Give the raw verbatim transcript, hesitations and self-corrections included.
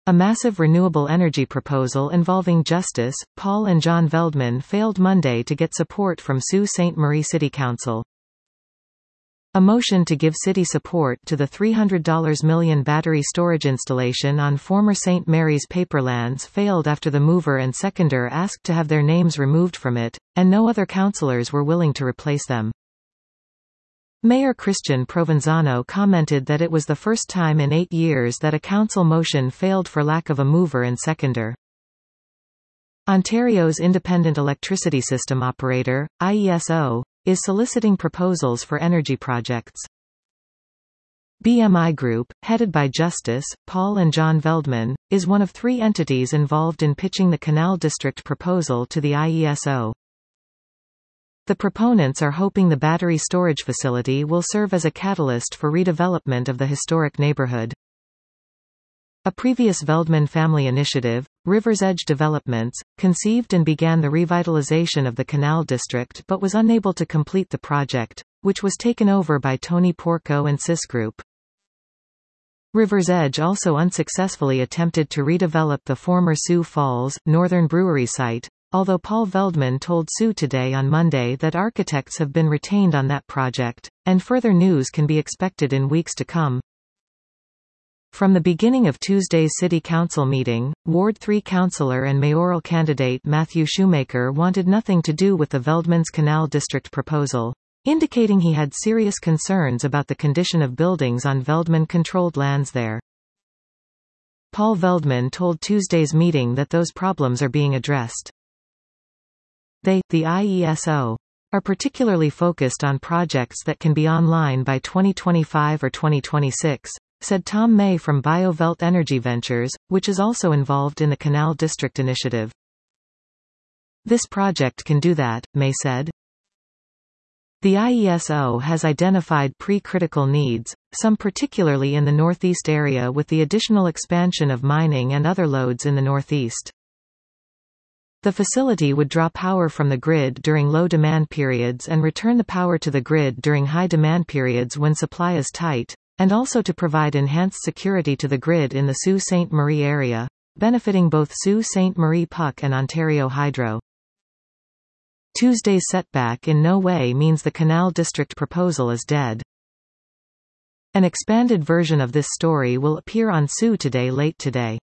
A massive renewable energy proposal involving Justice, Paul and John Veldman failed Monday to get support from Sault Ste. Marie City Council. A motion to give city support to the three hundred million dollars battery storage installation on former Saint Mary's paperlands failed after the mover and seconder asked to have their names removed from it, and no other councillors were willing to replace them. Mayor Christian Provenzano commented that it was the first time in eight years that a council motion failed for lack of a mover and seconder. Ontario's Independent Electricity System Operator, I E S O, is soliciting proposals for energy projects. B M I Group, headed by Justice, Paul and John Veldman, is one of three entities involved in pitching the Canal District proposal to the I E S O. The proponents are hoping the battery storage facility will serve as a catalyst for redevelopment of the historic neighborhood. A previous Veldman family initiative, River's Edge Developments, conceived and began the revitalization of the Canal District but was unable to complete the project, which was taken over by Tony Porco and Cis Group. River's Edge also unsuccessfully attempted to redevelop the former Sioux Falls, Northern Brewery site, although Paul Veldman told Sioux Today on Monday that architects have been retained on that project, and further news can be expected in weeks to come. From the beginning of Tuesday's City Council meeting, Ward three councillor and mayoral candidate Matthew Shoemaker wanted nothing to do with the Veldman's Canal District proposal, indicating he had serious concerns about the condition of buildings on Veldman-controlled lands there. Paul Veldman told Tuesday's meeting that those problems are being addressed. They, the I E S O, are particularly focused on projects that can be online by twenty twenty-five or twenty twenty-six, said Tom May from BioVelt Energy Ventures, which is also involved in the Canal District initiative. This project can do that, May said. The I E S O has identified pre-critical needs, some particularly in the northeast area with the additional expansion of mining and other loads in the northeast. The facility would draw power from the grid during low demand periods and return the power to the grid during high demand periods when supply is tight, and also to provide enhanced security to the grid in the Sault Ste. Marie area, benefiting both Sault Ste. Marie Puck and Ontario Hydro. Tuesday's setback in no way means the Canal District proposal is dead. An expanded version of this story will appear on Sioux Today late today.